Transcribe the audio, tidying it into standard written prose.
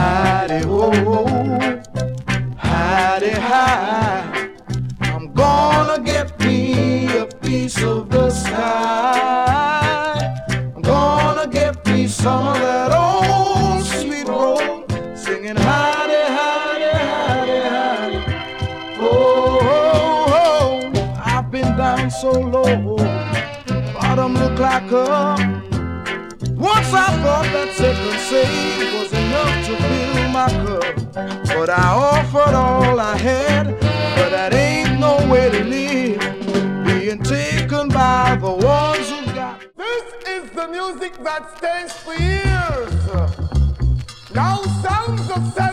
Hi-de-ho, hi-de-hi. I'm gonna get me a piece of the sky. I'm gonna get me some of that old sweet roll, singing hi-de-hi-de-hi-de-hi. Oh, oh, oh, I've been down so low, bottom look like up. Once I thought that second save was enough to fill my cup, but I offered all I had, but that ain't no way to live, being taken by the ones who got. This is the music that stands for years. Now sounds of